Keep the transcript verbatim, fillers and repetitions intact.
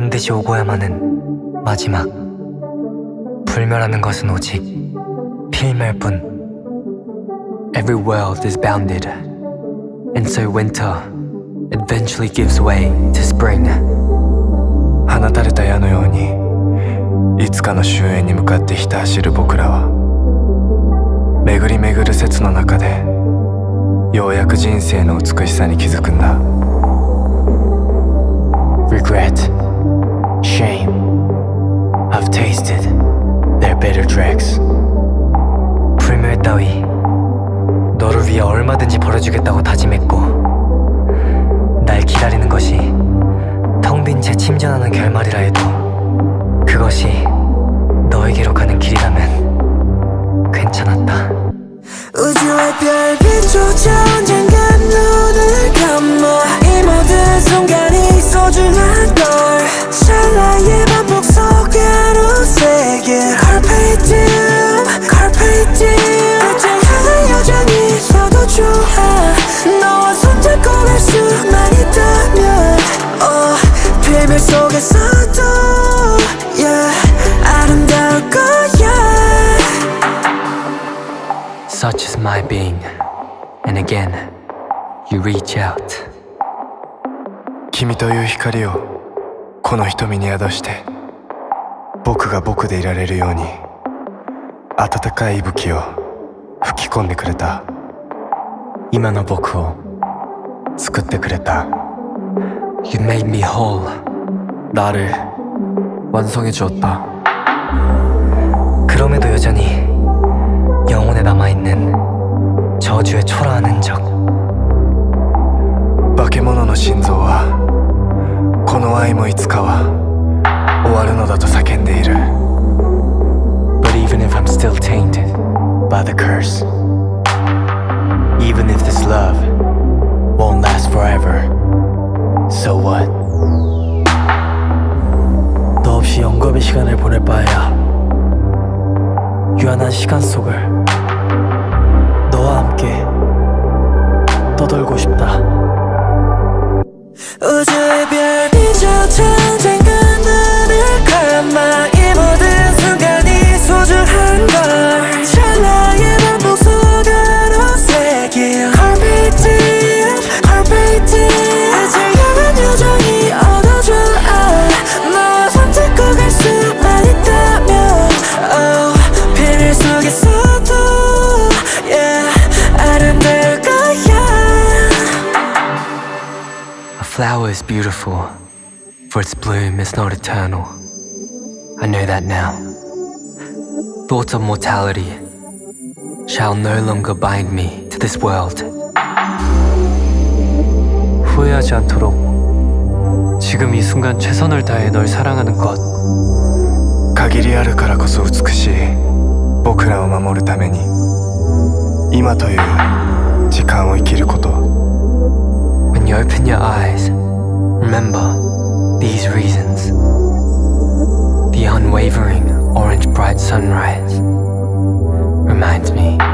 반드시 오고야만 하는 마지막. 불멸하는 것은 오직 필멸뿐. Every world is bounded, and so winter eventually gives way to spring. 放たれた矢のようにいつかの終焉に向かってひた走る僕らは、巡り巡る節の中でようやく人生の美しさに気づくんだ。 Regret, shame, I've tasted their bitter dregs. 불멸 따위 너를 위해 얼마든지 벌어주겠다고 다짐했고, 날 기다리는 것이 텅 빈 채 침전하는 결말이라 해도 그것이 너에게로 가는 길이라면 괜찮았다. 우주의 별빛조차 언젠간 눈을 감아 이 모든 순간이 소중한 걸 찰나의 반복 속으로 새긴 Carpe diem, Carpe diem 끝을 향한 여정이 있어도 좋아. 너와 손잡고 갈 수만 있다면 oh, 비밀 속에서도 yeah, 아름다울 거야. Such is my being, and again, you reach out. 君という光をこの瞳に宿して、僕が僕でいられるように温かい息吹を吹き込んでくれた。 今の僕を作ってくれた。You made me whole. 나를 완성해 주었다. 그럼에도 여전히 영혼에 남아있는 저주의 초라한 흔적. 化け物の心臓はこの愛もいつかは終わるのだと叫んでいる。 But even if I'm still tainted by the curse, even if this love won't last forever, so what? 너 없이 영겁의 시간을 보낼 바에야 유한한 시간 속을 너와 함께 떠돌고 싶다. 우주의 별빛조차 언젠간 눈을 감아 이 모든 순간이 소중한 걸 찰나의 반복 속으로 새긴 Carpe diem, Carpe diem 끝을 향한 여정이 얻어줘. 너와 손잡고 갈 수만 있다면 oh, 비밀 속에서도 yeah, 아름다울 거야. A flower is beautiful, for its bloom is not eternal. I know that now. Thoughts of mortality shall no longer bind me to this world. 후회하지 않도록 지금 이 순간 최선을 다해 널 사랑하는 것. 限りあるからこそ美しい僕らを守るために今という時間を生きること。 When you open your eyes, remember these reasons. The unwavering orange bright sunrise reminds me